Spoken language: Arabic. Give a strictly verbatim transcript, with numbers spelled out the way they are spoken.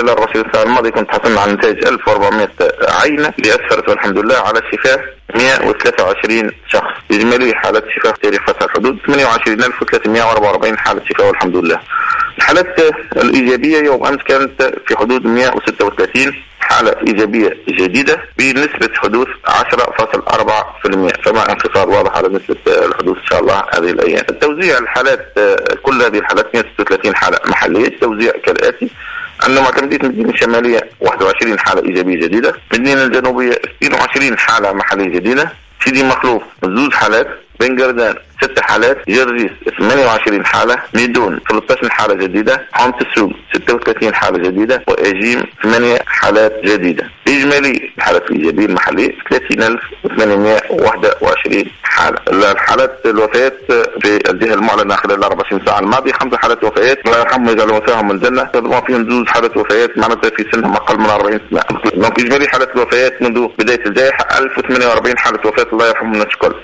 خلال أربعة وعشرين ساعة الماضية كنت حصلنا على نتائج ألف وأربعمائة عينة اللي أسفرت والحمد لله على شفاء مائة وثلاثة وعشرين شخص. إجمالي حالات شفاء في تاريخ فتح الحدود ثمانية وعشرين ألف وثلاثمائة وأربعة وأربعين حالة شفاء والحمد لله. الحالات الإيجابية يوم أمس كانت في حدود مائة وستة وثلاثين حالة إيجابية جديدة بنسبة حدوث عشرة فاصلة أربعة بالمئة، فما انخفاض واضح على نسبة الحدوث إن شاء الله هذه الأيام. التوزيع الحالات كل هذه الحالات مائة وستة وثلاثين حالة محلية. التوزيع كالآتي: أن معتمدية المدينة الشمالية واحد وعشرين حالة إيجابية جديدة، المدينة الجنوبية اثنين وعشرين حالة محلية جديدة، سيدي مخلوف زوج حالات، بن قردان ست حالات، جرجيس ثمانية وعشرين حالة، ميدون ثلاثة عشر حالة جديدة، حومة السوق ستة وثلاثين حالة جديدة، وأجيم ثمانية حالات جديدة. إجمالي الحالات الإيجابية المحلية ثلاثين ألف وثمانمائة وواحد وعشرين حالة. الحالات الوفيات في الجهة المعلنة خلال أربعة وعشرين ساعة الماضية خمس حالات وفيات، الله يرحمهم ويجعل وفاهم من الجنة، تضمن فيهم زوج حالات وفيات معناتها في سنهم أقل من أربعين سنة. إجمالي حالات الوفيات منذ بداية الجائحة ألف وثمانية وأربعين حالة وفاة، الله يرحمهم الناس الكل.